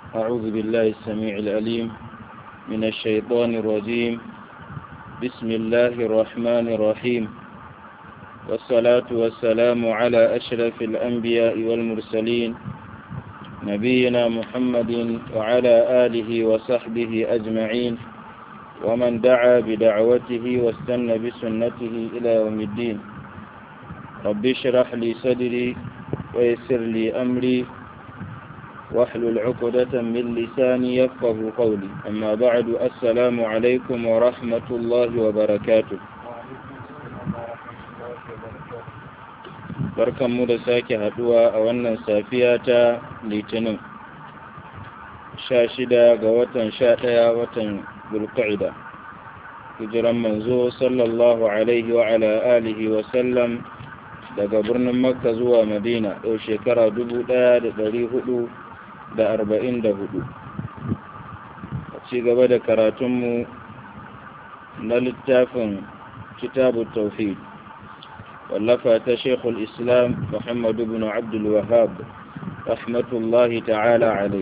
أعوذ بالله السميع العليم من الشيطان الرجيم. بسم الله الرحمن الرحيم، والصلاة والسلام على أشرف الأنبياء والمرسلين نبينا محمد وعلى آله وصحبه أجمعين، ومن دعا بدعوته واستنى بسنته إلى يوم الدين. رب اشرح لي صدري ويسر لي أمري واحلل عقدة من لساني يفقه قولي. أما بعد، السلام عليكم ورحمة الله وبركاته. barkan mu da sake haduwa a wannan safiya ta litinin 16 ga watan 11 watan Zulqa'ida, hijiran manzo sallallahu alaihi wa ala alihi wa sallam daga birnin Makka zuwa Madina yau shekara 1444. A ci gaba da karatunmu na littafin Kitabu Tauhid wallafa ta Sheikhul Islam Muhammad ibn Abdul Wahhab rahmatullahi ta'ala alayhi.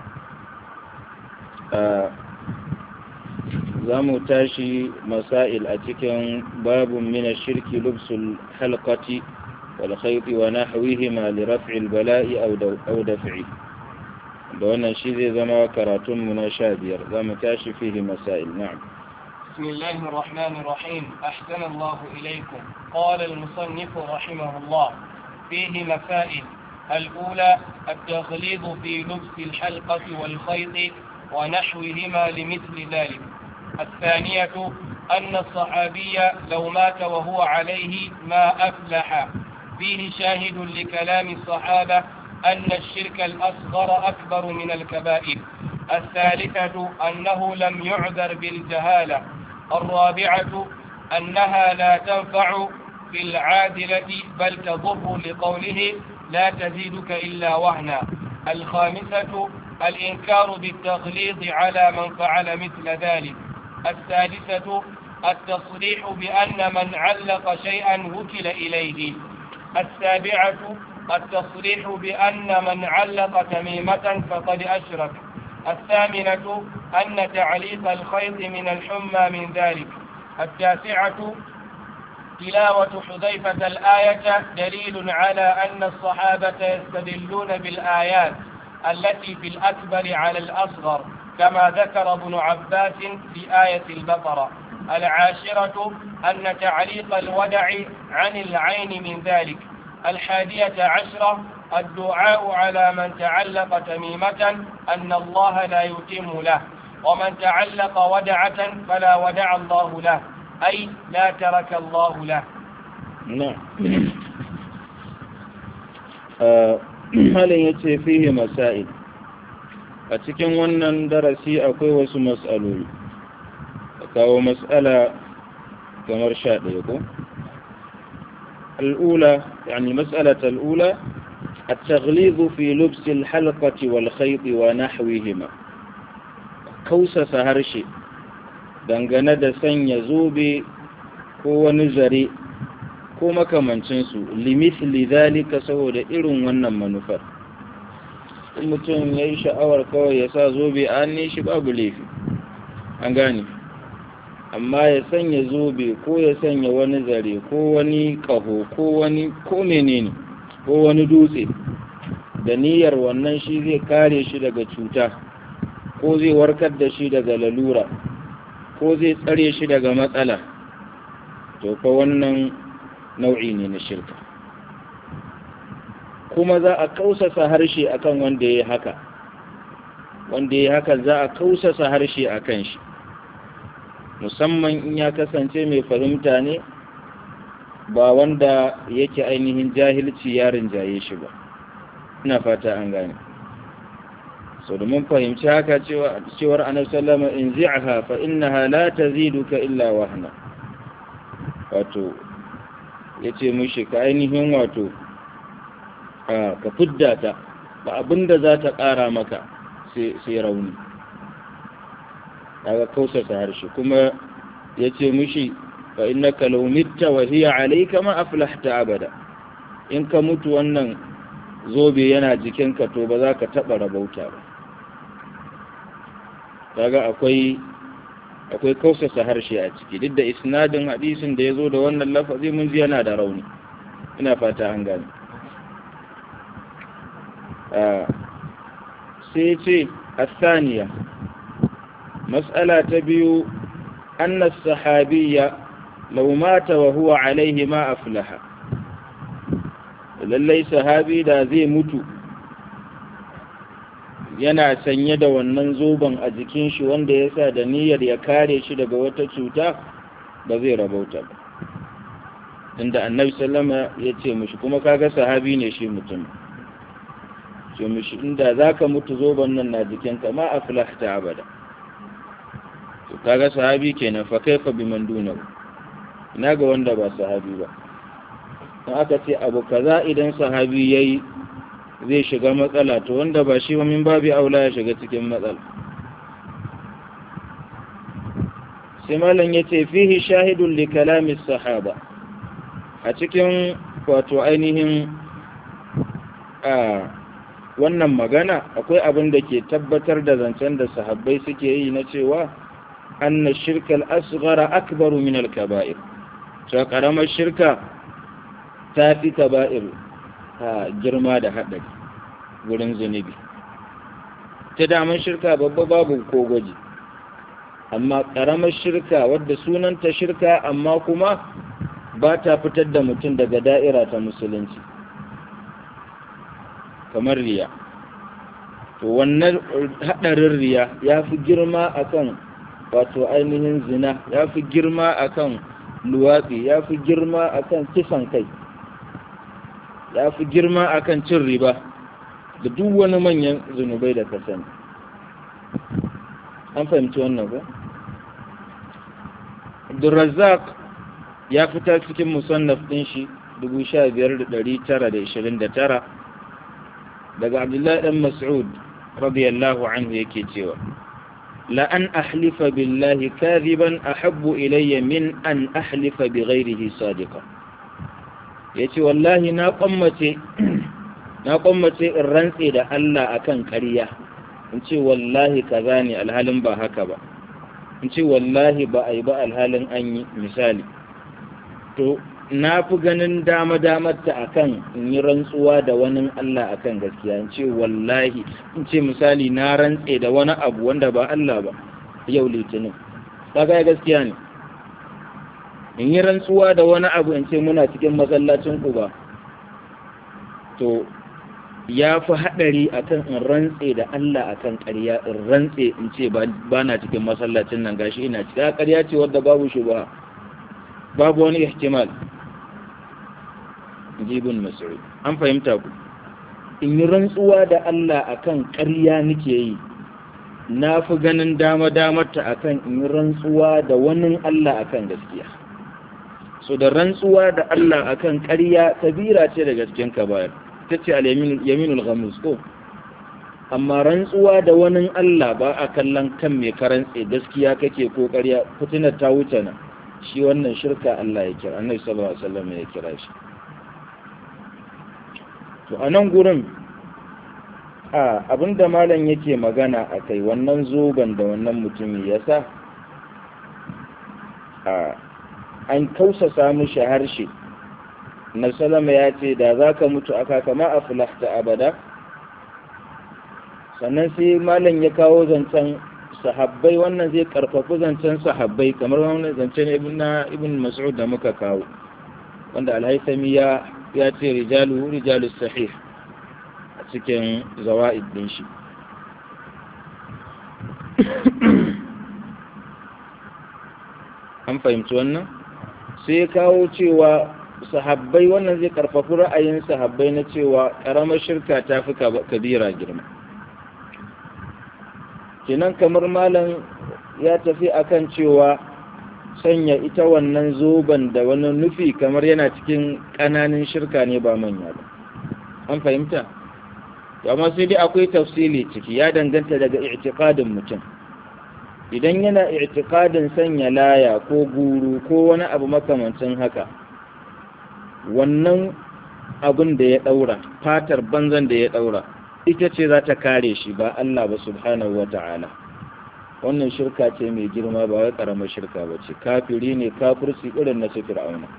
za mu tashi masail a cikin babun min ash-shirki lubsul halqati wal khayti wa nahwihima li raf'i al-bala'i aw daf'i. da wannan shi zai zama karatun mu na 15. za mu tashi fihi masail. na'am. بسم الله الرحمن الرحيم. أحسن الله إليكم. قال المصنف رحمه الله: فيه مسائل. الأولى التغليظ في لبس الحلقة والخيط ونحوهما لمثل ذلك. الثانية أن الصحابي لو مات وهو عليه ما أفلح. فيه شاهد لكلام الصحابة أن الشرك الأصغر أكبر من الكبائر. الثالثة أنه لم يعذر بالجهالة. الرابعة أنها لا تنفع في العادلة بل تضر لقوله لا تزيدك إلا وهنا. الخامسة الإنكار بالتغليظ على من فعل مثل ذلك. السادسة التصريح بأن من علق شيئا وكل إليه. السابعة التصريح بأن من علق تميمة فقد أشرك. الثامنة أن تعليق الخيط من الحمى من ذلك. التاسعة تلاوة حذيفة الآية دليل على أن الصحابة يستدلون بالآيات التي في الأكبر على الأصغر كما ذكر ابن عباس في آية البقرة. العاشرة أن تعليق الودع عن العين من ذلك. 11 الدعاء على من تعلق تميمة أن الله لا يتم له، ومن تعلق ودعة فلا ودع الله له، أي لا ترك الله له. نعم. halin yace fihi masail. A cikin wannan darasi akwai wasu mas'aloli. kawo mas'ala kamar 11 ko. الأولى يعني مسألة الأولى التغليظ في لبس الحلقة والخيط ونحوهما. كوسس هرشي dangane da sanya zobe ko wani zare ko makamancinsu limithli zalika, saboda irin wannan manufar. in mutum ya yi sha'awar kawai ya sa zobe a hannun shi babu laifi, an gane. amma ya sanya zobe ko ya sanya wani zare ko wani ƙaho ko menene ko wani dutse da niyyar wannan shi zai kare shi daga cuta ko zai warkar da shi daga lalura ko zai tsare shi daga matsala, to fa wannan nau'i ne na shirka. kuma za a kausasa harshe akan wanda ya haka. za a kausasa harshe akan shi, musamman in ya kasance mai fahimta ne, ba wanda yake ainihin jahilci ya rinjaye shi ba. ina fata an gane. so da mun fahimci haka cewar annabi sallama in zi'aha fa innaha la taziduka illa wahna. wato yace mushi ka ainihin wato ka fidda ta, ba abinda za ta ƙara maka sai rauni. daga kausasa harshe. kuma yace mushi fa innaka law mitta wa hiya alayka ma aflahta abada. in ka mutu wannan zobe yana jikinka to ba za ka taɓa rabauta ba. kaga akwai kausasa harshe a ciki, duk da isnadin hadisin da ya zo da wannan lafazi mun ji yana da rauni, ina fata an gane. sai ce الثانية مسألة تبيو أن الصحابي لو مات وهو عليه ما أفلح. lallai sahabi da zai mutu yana sanye da wannan zoben a jikin shi wanda ya sa da niyyar ya kare shi daga wata cuta, ba zai rabauta ba. Inda annabi sallama ya ce mushi, kuma kaga sahabi ne shi mutum, ce mushi inda zaka mutu zoben nan na jikinka ma aflahta abada. To kaga sahabi kenan, fa kaifa biman dunahu, ina ga wanda ba sahabi ba. in aka ce abu kaza idan sahabi yayi zai shiga matsala, to wanda ba shi min babi aula ya shiga cikin matsala. sai malam yace fihi shahidun li kalami sahaba, a cikin wato ainihin wannan magana akwai abin da ke tabbatar da zancen da sahabbai suke yi na cewa anna shirka al-asghara akbaru min al-kaba'ir, cewa karamar shirka ta fi kaba'ir girma da haɗari wurin zunubi. Ta daman shirka babba babu ko gwaji, amma ƙaramar shirka wadda sunanta shirka amma kuma ba ta fitar da mutum daga da'ira ta musulunci, kamar riya. To wannan haɗarin riya ya fi girma akan wato ainihin zina, ya fi girma akan luwatsi, ya fi girma akan kisan kai, ya fi girma akan cin riba da duk wani manyan zunubai da ka sani. An fahimci wannan ba? Abdurrazzaq ya fita cikin musannaf ɗin shi 15,929 daga Abdullahi ɗan Mas'ud radiyallahu anhu yake cewa la an ahlifa billahi kadhiban ahabbu ilayya min an ahlifa bi ghayrihi sadiqan. Yace wallahi na kwammace in rantse da Allah akan ƙarya, in ce wallahi kaza ne alhalin ba haka ba, in ce wallahi ba a yi ba alhalin an yi misali. To na fi ganin dama-damarta akan in yi rantsuwa da wani Allah akan gaskiya, in ce wallahi, in ce misali na rantse da wani abu wanda ba Allah ba yau litinin, kaga gaskiya ne. In yi rantsuwa da wani abu in ce muna cikin masallacin Quba, to ya fi haɗari akan in rantse da Allah akan ƙarya, in rantse in ce ba na cikin masallacin nan gashi ina cikin ƙarya ce wadda babu shubha, babu wani ihtimal. Jibun Mas'ud, an fahimta ku? In yi rantsuwa da Allah akan ƙarya nake yi, na fi ganin dama-damarta akan in yi rantsuwa da wani Allah akan gaskiya. So da rantsuwa da Allah akan ƙarya kabira ce daga cikin kabair, ta ce al-yaminul ghamus ko, amma rantsuwa da wani Allah ba a kallon kan mai karantse gaskiya kake ko ƙarya, fitinar ta wuce nan, shi wannan shirka Allah ya kira, Annabi sallallahu alaihi wasallam ya kira shi. To a nan gurin abinda malam yake magana akai, wannan zoben da wannan mutumi ya sa an kausasa mishi harshe. Na salama ya ce da za ka mutu aka kama a fulahta abada. Sannan sai malam ya kawo zancen sahabbai, wannan zai karfafi zancen sahabbai kamar wannan zancen ibn Mas'ud da muka kawo, wanda al-Haythami ya ce rijalus sahih a cikin zawaid din shi. An fahimci wannan? Sai kawo cewa sahabbai, wannan zai karfafi ra'ayin sahabbai na cewa karamar shirka ta fi kabira girma. Kenan kamar malam ya tafi akan cewa sanya ita wannan zoben da wani nufi kamar yana cikin ƙananan shirka ne ba manya ba. An fahimta? Amma sai dai akwai tafsili ciki, ya danganta daga i'tiqadin mutum. Idan yana i'tiqadin sanya laya ko guru ko wani abu makamancin haka, wannan abin da ya daura, fatar banzan da ya daura, ita ce za ta kare shi ba Allah ba subhanahu wata'ala. wannan shirka ce mai girma ba wai karamar shirka ba ce, kafiri ne kafirci irin na su fir'auna.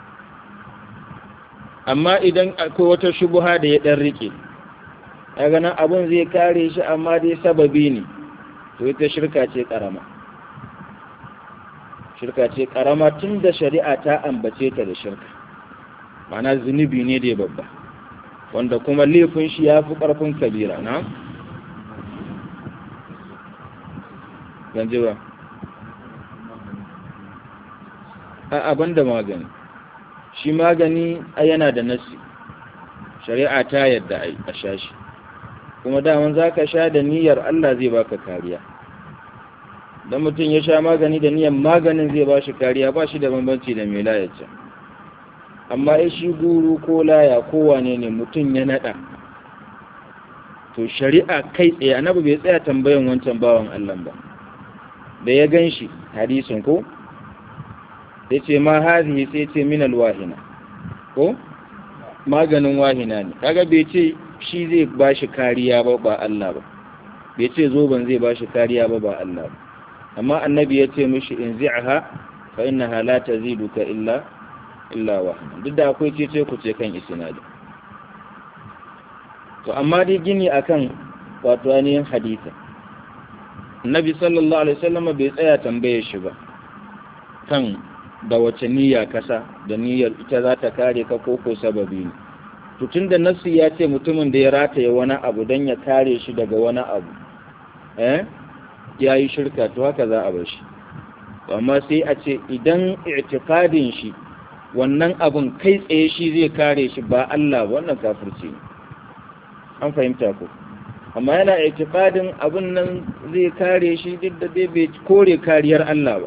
amma idan akwai wata shubuha da ya dan rike daga nan abun zai kare shi amma dai sababi ne, to ita shirka ce karama. Shirka ce karama tun da shari'a ta ambace ta da shirka, ma'ana zunubi ne da babba wanda kuma laifin shi ya fi ƙarfin kabira. Na? ganji ba abin da magani, shi magani yana da nasi, shari'a ta yadda a sha shi, kuma daman za ka sha da niyyar Allah zai baka kariya. don mutum ya sha magani da niyyar maganin zai ba shi kariya, ba shi da bambanci da mai layacin. amma ya shi guru ko laya ko wane ne mutum ya nada, to shari'a kai tsaye annabi bai tsaya tambayan wancan bawan Allah ba da ya ganshi hadisin ko sai ce ma hazihi, sai ce min alwahina ko maganin wahina ne, kaga bai ce shi zai bashi kariya ba Allah ba, bai ce zoban zai bashi kariya ba Allah ba. amma annabi ya ce mishi inzi'ha fa innaha la taziduka illa wahina, duk da akwai cece ku ce kan isnadi. to amma dai gini akan wato ainihin hadisi, annabi sallallahu alaihi wasallam bai tsaya tambaye shi ba kan da wace niyya kasa, da niyyar ita za ta kare ka ko sababi ne. to tunda nasu ya ce mutumin da ya rataye wani abu don ya kare shi daga wani abu ya yi shirka, to haka za a bar shi. amma sai a ce idan i'tiqadin shi wannan abun kai tsaye shi zai kare shi ba Allah, wannan kafirci ne. an fahimta ko? amma yana i'tiqadin abun nan zai kare shi duk da dai bai kore kariyar Allah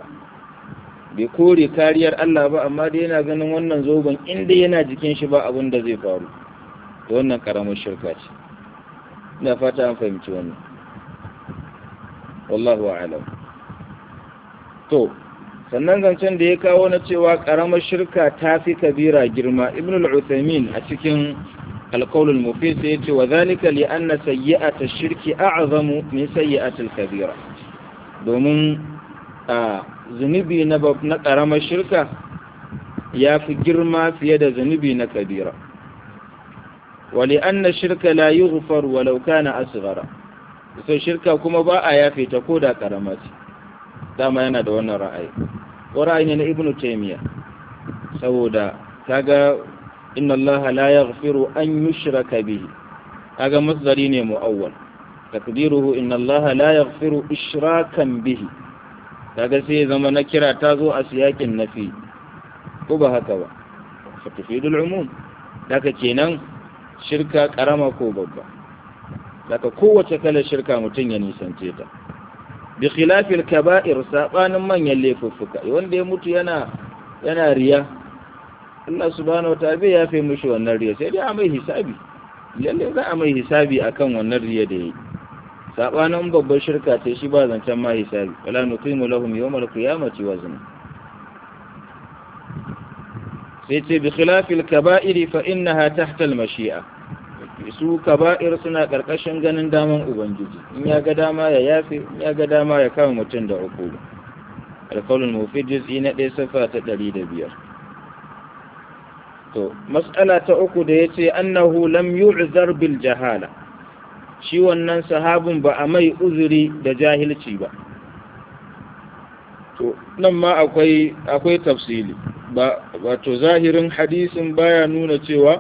ba, amma dai yana ganin wannan zoben inda yana jikin shi ba abin da zai faru, to wannan karamar shirka ce. ina fata an fahimci wannan, wallahu a'lam. to sannan zancen da ya kawo na cewa karamar shirka ta fi kabira girma, ibn al-Uthaymin a cikin al-qawl al-mufid sai yace wa zalika li anna sayyi'at ash-shirki a'zamu min sayyi'at al-kabira, domin zunubi na karamar shirka ya fi girma fiye da zunubi na kabira. wa li anna shirka la yughfar walau kana asghara, sai shirka kuma ba a yafe ta koda karama ce. dama yana da wannan ra'ayi, ra'ayi ne na ibnu taymiya, saboda kaga inna allaha la yaghfiru an yushraka bihi, kaga masdari ne muawwal, takdiruhu inna allaha la yaghfiru ishrakan bihi, kaga sai zama na kira ta zo a siyakin nafi, ko ba haka ba, fa tufidul umum. daga kenan shirka karama ko babba, daga kowace kalar shirka mutum ya nisance ta. bi khilafil kaba'ir, sabanin manyan laifuffuka, wanda ya mutu yana riya, Allah subhanahu wataala bai yafe mishi wannan riya, sai dai a mai hisabi, lalle za a mai hisabi akan wannan riya da yayi. sabanin babbar shirka ce shi ba zancen ma hisabi, wala nuqimu lahum yawmal qiyamati wazna. sai ce bi khilafil kaba'iri fa innaha tahta al-mashi'a, su kaba'ir suna karkashin ganin daman ubangiji, in ya ga dama ya yafe, in ya ga dama ya kama mutum da uquba. al-qawl al-mufid juz'i na 1 safa ta 105. to mas'ala ta uku da yace annahu lam yu'zar bil jahala, shi wannan sahabin ba a mai uzuri da jahilci ba. to nan ma akwai tafsili, ba wato zahirin hadisin baya nuna cewa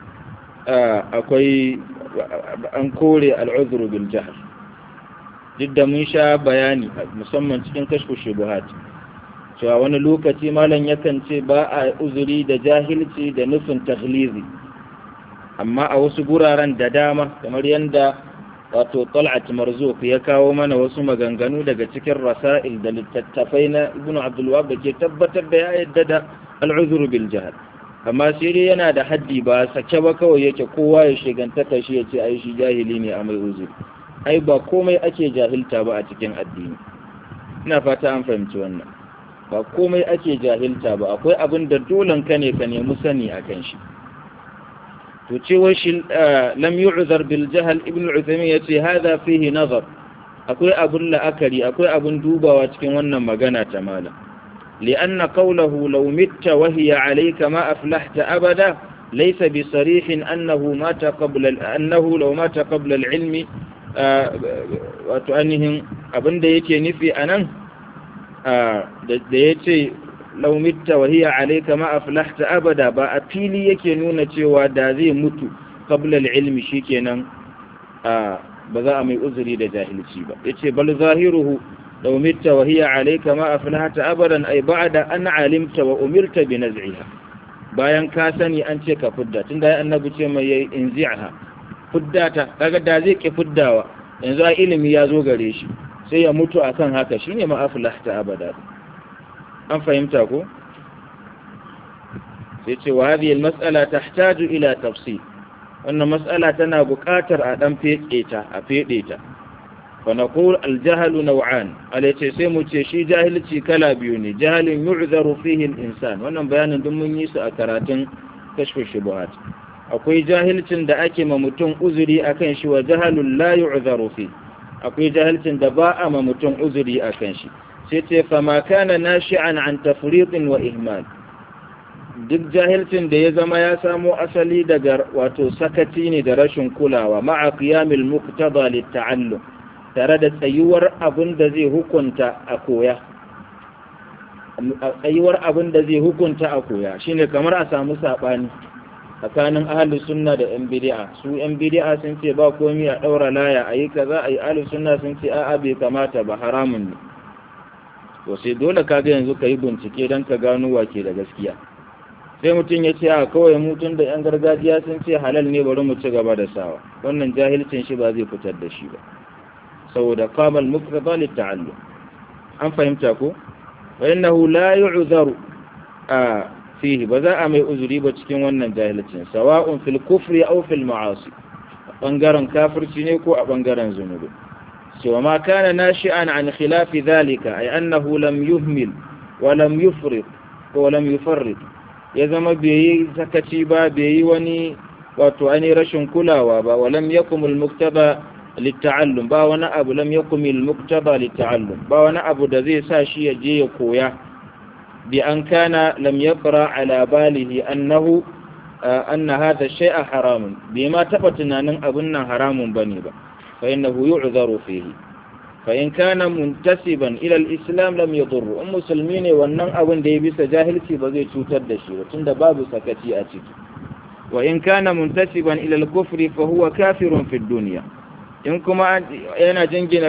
akwai an kore al'uzuru bil jahl, duk da mun sha bayani musamman cikin kashfu shubuhat cewa wani lokaci malam yakan ce ba a uzuri da jahilci da nufin taghlizi, amma a wasu guraren da dama kamar yanda wato Tal'at Marzuq ya kawo mana wasu maganganu daga cikin rasail da littattafai na Ibn Abdul Wahhab da ke tabbatar da ya yadda da al'uzuru bil jahl, amma sai dai yana da haddi, ba sake ba kawai yake kowa ya shigantaka shi ya ce ai shi jahili ne a mai uzuri. ai ba komai ake jahilta ba a cikin addini, ina fata an fahimci wannan. ba komai ake jahilta ba, akwai abin da dolan ka ne ka nemi sani akan shi. to cewa shi lam yu'zar bil jahl, ibn al-Uthaymin yace hada fihi nazar, akwai abun la'akari akwai abun dubawa cikin wannan magana ta malam li'anna qawluhu law mitta wa hiya alayka ma aflahta abada laysa bisarihin annahu mata qabla law mata qabla al-ilmi wato ainihin abinda yake nufi anan da yace law mitta wa hiya alayka ma aflahta abada ba a fili yake nuna cewa da zai mutu qabla al-ilmi shikenan ba za a mai uzuri da jahilci ba yace bal zahiruhu law mitta wa hiya alayka ma aflahta abadan ay ba'da an alimta wa umirta bi naz'iha bayan ka sani an ce ka fudda tunda annabi ce mai yayi inzi'ha fuddata kaga da zai ki fuddawa yanzu a ilimi ya zo gare shi sai ya mutu akan haka shine ma aflahta abada an fahimta ko sai ce wa hadhihi al-mas'ala tahtaju ila tafsil wannan mas'ala tana buƙatar a dan fede ta fa naqul al-jahl naw'an alace sai mu ce shi jahilci kala biyu ne jahalin yu'zaru fihi al-insan wannan bayanin duk mun yi su a karatun kashfu shubuhat akwai jahilcin da ake ma mutum uzuri akan shi wa jahalun la yu'zaru fi akwai jahilcin da ba a ma mutum uzuri akan shi sai ce fa ma kana nashi'an an tafriqin wa ihmal duk jahilcin da ya zama ya samo asali daga wato sakaci ne da rashin kulawa ma'a qiyamil muqtada lit-ta'allum tare da tsayuwar abin da zai hukunta a koya shine kamar a samu sabani tsakanin ahlus sunna da yan bid'a su yan bid'a sun ce ba komai a daura laya ayi kaza ayi ahlus sunna sun ce a'a bai kamata ba haramun ne to sai dole kaga yanzu kai bincike dan ka gano wake da gaskiya sai mutum ya ce a kawai mutum da yan gargajiya sun ce halal ne bari mu ci gaba da sawa wannan jahilcin shi ba zai fitar da shi ba saboda qamal muqtada lit-ta'allum an fahimta ko wa innahu la yu'zaru fihi ba za a mai uzuri ba cikin wannan jahilcin sawa'un fil kufri aw fil ma'asi bangaren kafirci ne ko a bangaren zunubi cewa ma kana nashi'an an khilafi dhalika ay annahu lam yuhmil wa lam yufrid ko lam yufarrid ya zama bai yi sakaci ba bai yi wani wato ani rashin kulawa ba wa lam yakum al muqtada lit-ta'allum ba wani abu lam yakum al muqtada lit-ta'allum ba wani abu da zai sa shi ya je ya koya بأن كان لم يقرأ على باله أن هذا الشيء حرام بما تفتنا أن أبنا حرام بنيبا فإنه يعذر فيه فإن كان منتسبا إلى الإسلام لم يضر مسلمين وأن أبن دي بس جاهل في بغي تتدشي وتند باب سكتي أتك وإن كان منتسبا إلى الكفر فهو كافر في الدنيا إن كما أنا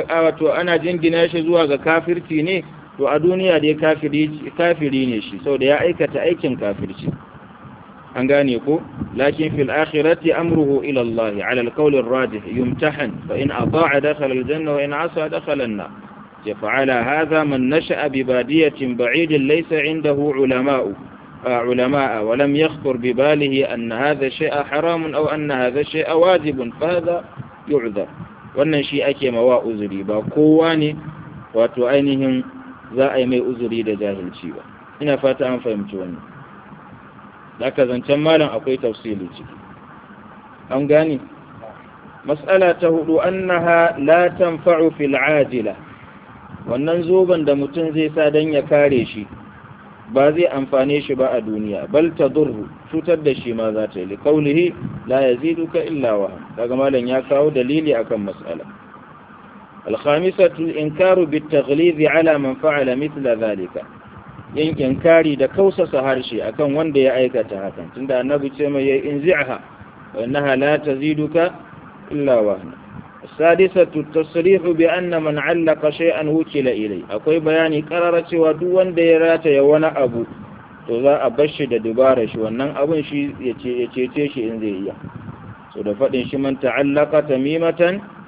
جنجنا شزوها كافر تيني to a duniya dai kafiri ne shi sau da ya aikata aikin kafirci an gane ko lakin fil akhirati amruhu ila Allah ala al-qawl ar-rajih yumtahan fa in ata'a dakhala al-janna wa in 'asa dakhala an-nar fa'ala hadha man nasha'a bi badiyatin ba'idin laysa 'indahu ulama wa lam yakhtur bi balihi anna hadha shay'a haram aw anna hadha shay'a wajib fa hadha yu'dhar wannan shi ake mawa uzuri ba kowa ne wato ainihin za a yi mai uzuri da jahilci ba ina fata an fahimci wannan zaka zancen malam akwai tafsili ciki an gane mas'ala ta hudu annaha la tanfa'u fil ajila wannan zoban da mutum zai sa dan ya kare shi ba zai amfane shi ba a duniya bal tadurru cutar da shi ma za ta yi kaulihi la yaziduka illa waham daga malam ya kawo dalili akan mas'ala الخامسة الإنكار بالتغليظ على من فعل مثل ذلك إنكاري دا كوسس هارشي أكن وندي أيكة هكذا تند النبي تسمى ينزعها وإنها لا تزيدك إلا وهنا السادسة التصريح بأن من علق شيئا وكل إليه أقول بياني قررت ودوان ديرات يوانا أبو تذا أبشد دبارش وأنن أبن شي يتيتيشي إنزيئيا سودفتن شمن تعلق تميمة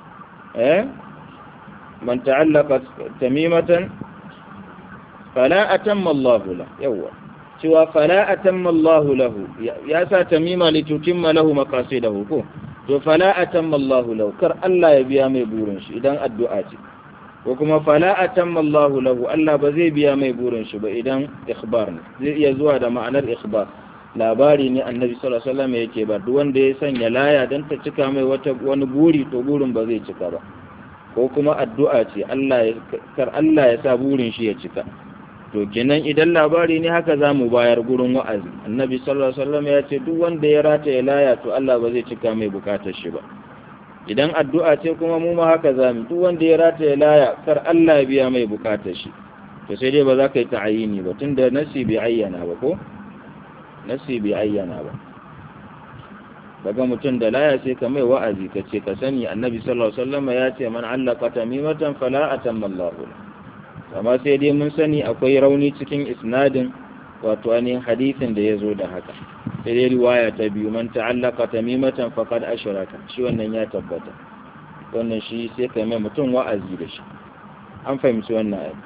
من تعلق تميمة فلا أتم الله له سوى فلا أتم الله له ياسا تميمة لتتم له مقاصده فلا أتم الله له كر ألا يبيا ميبورنش إذن الدعاء وكما فلا أتم الله له ألا بزي بيا ميبورنش إذن إخبارنا يزوى هذا معنى الإخبار labari ne annabi sallallahu alaihi wasallam yake ba duk wanda ya sanya laya dan ta cika mai wani buri to burin ba zai cika ba ko kuma addu'a ce kar Allah ya sa burin shi ya cika. To kenan idan labari ne haka za mu bayar gurin wa'azi. Annabi sallallahu alaihi wasallam ya ce duk wanda ya rataye laya to Allah ba zai cika mai bukatar shi ba. Idan addu'a ce kuma mu ma haka za mu, duk wanda ya rataye laya kar Allah ya biya mai bukatar shi. To sai dai ba za ka yi ta'ayini ba tunda nasi bai ayyana ba ko? Nasi bai ayyana ba. Daga mutum da laya sai ka mai wa'azi ka ce ka sani Annabi sallallahu alaihi wasallam ya ce man allaka tamimatan fala atamma Allahu lahu. Amma sai dai mun sani akwai rauni cikin isnadin wato ainihin hadisin da ya zo da haka. Sai dai riwaya ta biyu man ta'allaka tamimatan faqad ashraka, shi wannan ya tabbata. Wannan shi sai ka mai mutum wa'azi da shi. An fahimci wannan ayi.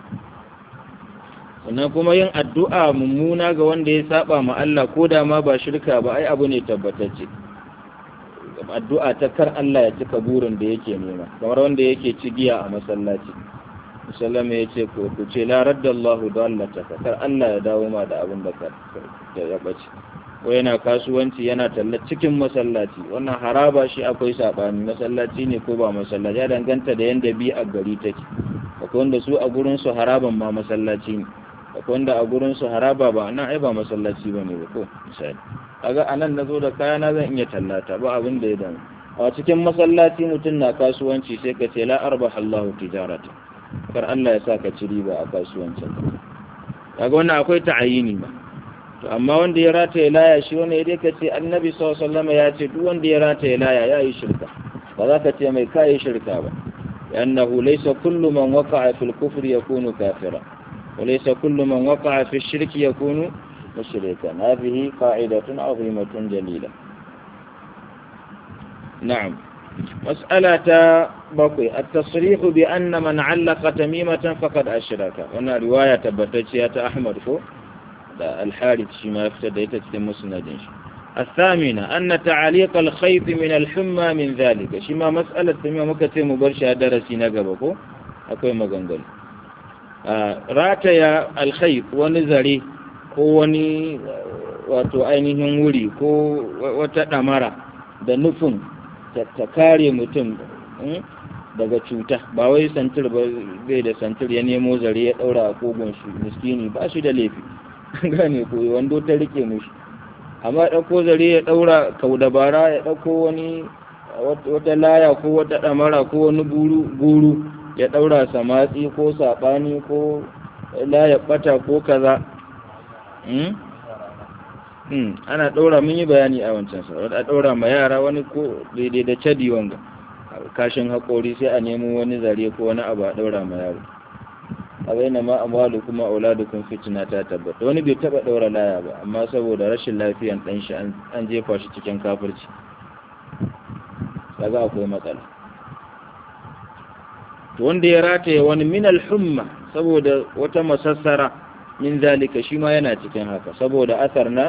Sannan kuma yin addu'a mummuna ga wanda ya saba ma Allah ko da ma ba shirka ba ai abu ne tabbatacce. Addu'a ta kar Allah ya cika burin da yake nema, kamar wanda yake cigiya a masallaci. Sallama ya ce ku ce la raddallahu dallataka, kar Allah ya dawo ma da abin da ka ya bace. Ko yana kasuwanci yana talla cikin masallaci, wannan haraba shi akwai sabani, masallaci ne ko ba masallaci, ya danganta da yanda bi a gari take. Akwai wanda su a gurin su haraban ma masallaci ne, akwai wanda a gurin su haraba ba nan ai ba masallaci bane ba ko misali. Kaga anan nazo da kaya na zan iya tallata ba abin da ya damu. A cikin masallaci mutum na kasuwanci sai ka ce la arbahallahu tijarata, kar Allah ya sa ka ci riba a kasuwancin. Kaga wannan akwai ta'ayini ba. To amma wanda ya rataye laya shi wanda ya ka ce Annabi sallallahu alaihi wasallam ya ce duk wanda ya rataye laya yayi shirka. Ba za ka ce mai kai shirka ba. Annahu laysa kullu man waqa'a fil kufri yakunu kafira. Wa laysa kullu man waqa'a fi shirki yakunu mushrikan. Hadhihi qa'idatun 'azimatun jalila. Na'am. مسألة بقي التصريح بأن من علق تميمة فقد أشرك. هنا رواية بتجية أحمد فو الحارث شما افتديت المسند. الثامنة أن تعليق الخيط من الحمى من ذلك. شما مسألة تميمة مكتب مبرشة درسي نقبكو أكوي مغنقل. راتي الخيط ونزري كوني وتؤينهم ولي كو وتأمر دنفن ta kare mutum daga cuta, ba wai santir ba, bai da santir ya nemo zare ya daura a kogon shi miskini ba shi da laifi gane ko wando ta rike mushi, amma dauko zare ya daura kaudabara ya dauko wani wata laya ko wata damara ko wani guru ya daura samatsi ko sabani ko laya bata ko kaza ana ɗaura, mun yi bayani a wancan sauran, a ɗaura ma yara wani ko daidai da cadi wanga kashin haƙori sai a nemo wani zare ko wani abu a ɗaura ma yaro. A bayyana ma amwalu kuma auladukum fitina ta tabbata. Wani bai taɓa ɗaura laya ba, amma saboda rashin lafiyan ɗan shi an jefa shi cikin kafirci, kaga akwai matsala. To wanda ya rataye wani min al-humma saboda wata masassara min zalika shi ma yana cikin haka, saboda asar na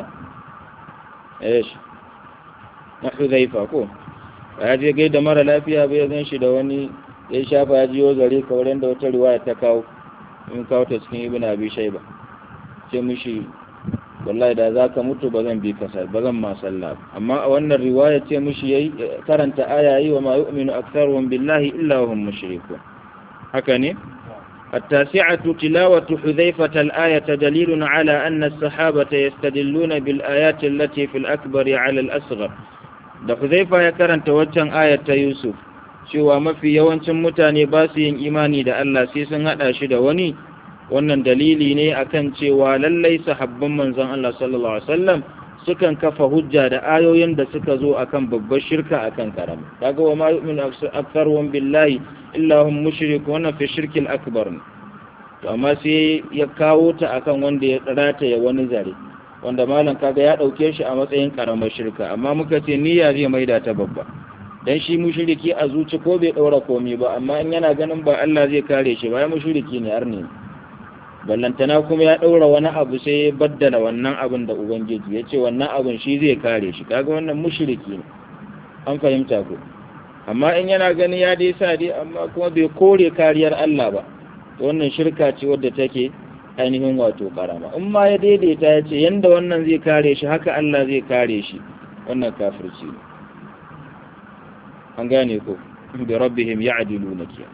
na Hudhaifa ko ya je gaida mara lafiya bai gan shi da wani ya shafa ya jiyo zare kawai da wata riwaya ta kawo in kawo ta cikin Ibn Abi Shayba, ce mishi wallahi da zaka mutu ba zan bi ka ba zan ma sallah, amma a wannan riwaya ce mishi yayi karanta aya yi wa ma yu'minu aktharuhum billahi illa hum mushrikun. haka ne. التاسعة تلاوة حذيفة الآية دليل على أن الصحابة يستدلون بالآيات التي في الأكبر على الأصغر. da Huzaifa ya karanta waccan ayat ta Yusuf cewa mafi yawancin mutane ba su yin imani da Allah sai sun hada shi da wani, wannan dalili ne akan cewa lallai sahabban manzon Allah sallallahu alaihi wasallam sukan kafa hujja da ayoyin da suka zo akan babbar shirka akan karama. Kaga wa ma yu'minu aktharuhum billahi illa hum mushrikun fi shirkil akbar. To amma sai ya kawo ta akan wanda ya tsarata ya wani zare, wanda malam kaga ya dauke shi a matsayin karamar shirka, amma muka ce niyya zai maida ta babba. Dan shi mushriki a zuci ko bai daura komai ba, amma in yana ganin ba Allah zai kare shi ba, ya mushriki ne arne. Ballantana kuma ya daura wani abu sai ya baddala wannan abin da ubangiji ya ce wannan abin shi zai kare shi, kaga wannan mushriki ne. An fahimta ko? Amma in yana gani ya dai sa dai, amma kuma bai kore kariyar Allah ba, to wannan shirka ce wadda take ainihin wato karama. In ma ya daidaita ya ce yanda wannan zai kare shi haka Allah zai kare shi, wannan kafirci ne. An gane ko? bi rabbihim ya'diluna kiya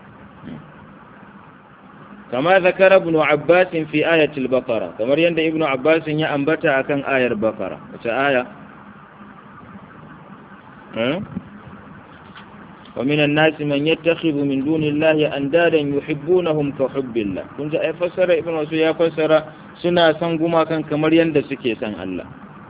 kama zakara ibn Abbas fi ayati al-Baqara kamar yanda ibn Abbas ya ambata akan ayar Baqara wata aya ومن الناس من يتخذ من دون الله أندادا يحبونهم كحب الله كنت أفسر ابن مسعود يا فسر سنا san gumakan kamar yanda suke san Allah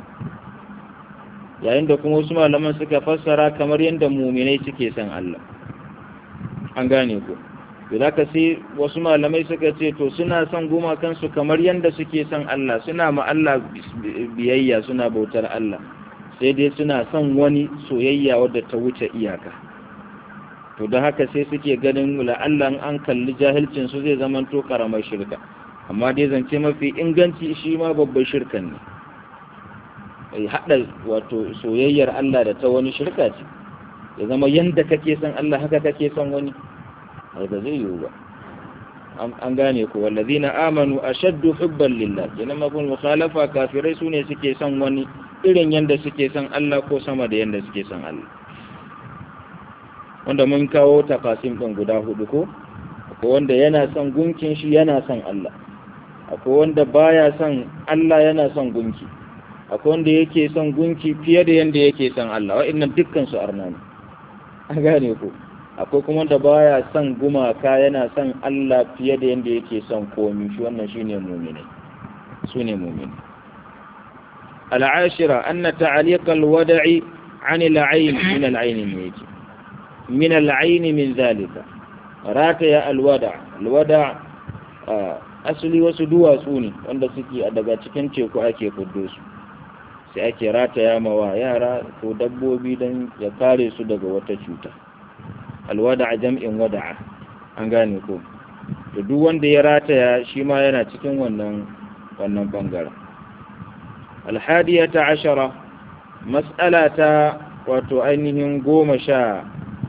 yayin da kuma wasu malaman suka fassara kamar yanda mu'minai suke san Allah an gane ku da zaka sai wasu malamai suka ce to suna san gumakan su kamar yanda suke san Allah suna ma Allah biyayya suna bautar Allah sai dai suna son wani soyayya wadda ta wuce iyaka to da haka sai suke ganin la'allan an kalli jahilcin su zai zama to karamar shirka amma dai zance mafi inganci shi ma babbar shirkan ne ai hada wato soyayyar Allah da ta wani shirka ce ya zama yanda kake son Allah haka kake son wani ai ba zai yiwu ba an gane ku wallazina amanu ashaddu hubban lillah kenan mafhum mukhalafa kafirai sune suke son wani irin yanda suke son Allah ko sama da yanda suke son Allah wanda mun kawo takasim ɗin guda hudu ko akwai wanda yana son gunkin shi yana son Allah akwai wanda baya son Allah yana son gunki akwai wanda yake son gunki fiye da yanda yake son Allah wa'annan dukkan su arna ne a gane ku akwai kuma wanda baya son gumaka yana son Allah fiye da yanda yake son komai shi wannan shine mu'mini sune mu'mini al-ashira anna ta'liq al-wada'i 'an al-'ayn min al-'ayn yake من العين من ذلك راتيا الودع asali wasu duwatsu ne wanda suke daga cikin teku ake fuddo su sai ake rataya mawa yara ko dabbobi don ya kare su daga wata cuta alwada jam'in wada'a an gane ko to duk wanda ya rataya shi ma yana cikin wannan bangaren alhadiyata ashara mas'ala ta wato ainihin 11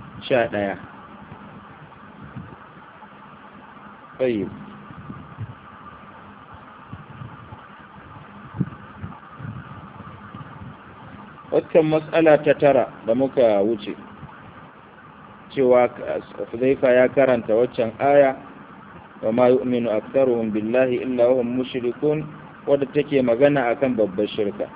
طيب waccan matsala ta tara da muka wuce cewa Hudhaifa ya karanta waccan aya wa ma yu'minu aktharuhum billahi illa hum mushrikun wadda take magana akan babbar shirka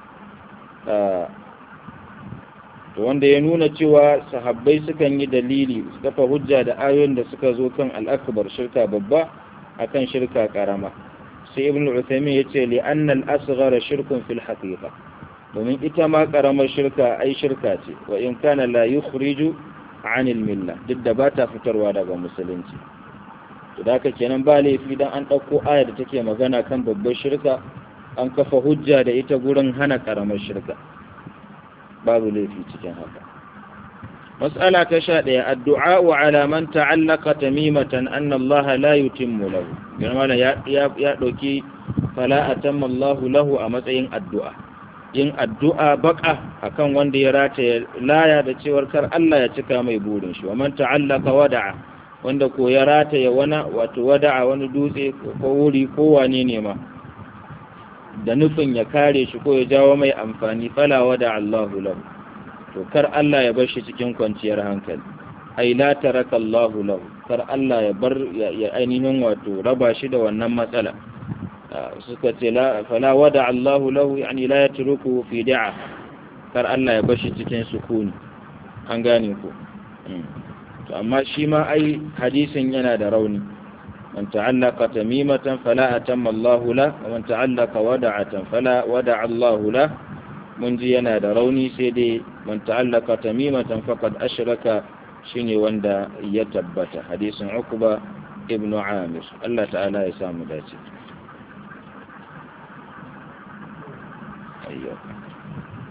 to wanda ya nuna cewa sahabbai sukan yi dalili su kafa hujja da ayoyin da suka zo kan al-akbar shirka babba akan shirka karama sai ibn Uthaymeen yace li anna al-asghara shirkun fil haqiqa domin ita ma karamar shirka ai shirka ce wa in kana la yukhriju 'anil milla duk da ba ta fitarwa daga musulunci to da haka kenan ba laifi dan an dauko ayar da take magana kan babbar shirka an kafa hujja da ita gurin hana karamar shirka babu laifi cikin haka mas'ala ta 11 addu'a ala man ta'allaqa tamimatan anna Allah la yutimmu lahu yana ya dauki fala atamma Allah lahu a matsayin addu'a yin addu'a baka akan wanda ya rataye laya da cewar kar Allah ya cika mai burin shi wa man ta'allaqa wada'a wanda ko ya rataye wada'a wani dutse ko wuri ko wane ne ma da nufin ya kare shi ko ya jawo mai amfani fala wada Allahu lahu to kar Allah ya bar shi cikin kwanciyar hankali ai la taraka Allahu lahu kar Allah ya bar ya ainihin wato raba shi da wannan matsala suka ce la fala wada Allahu lahu yani la yatruku fi da'a kar Allah ya bar shi cikin sukuni an gane ko to amma shi ma ai hadisin yana da rauni من تعلق تميمة فلا أتم الله له ومن تعلق ودعة فلا ودع الله له من جينا دروني سيدي من تعلق تميمة فقد أشرك شيني وندا يتبت حديث عقبة ابن عامر الله تعالى يسام ذاتي أيوه